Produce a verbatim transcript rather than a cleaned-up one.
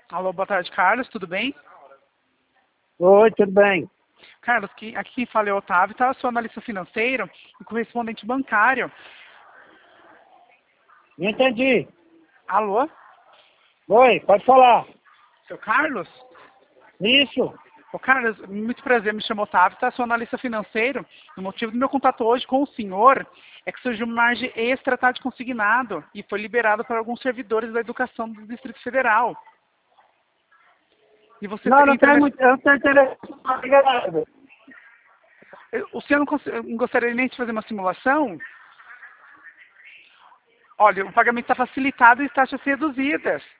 Alô, boa tarde, Carlos, tudo bem? Oi, tudo bem? Carlos, que- aqui quem fala é o Otávio, tá? Eu sou analista financeiro e correspondente bancário. Não entendi. Alô, Oi, pode falar. seu Carlos? Isso. Ô, Carlos, muito prazer, me chamo Otávio, tá? Sou analista financeiro. O motivo do meu contato hoje com o senhor é que surgiu uma margem extra, tá, de consignado e foi liberado para alguns servidores da educação do Distrito Federal. E você Não, teria não tem interesse... muito. Eu não tenho interesse. Obrigado. O senhor não, cons- não gostaria nem de fazer uma simulação? Olha, o pagamento está facilitado e taxas reduzidas.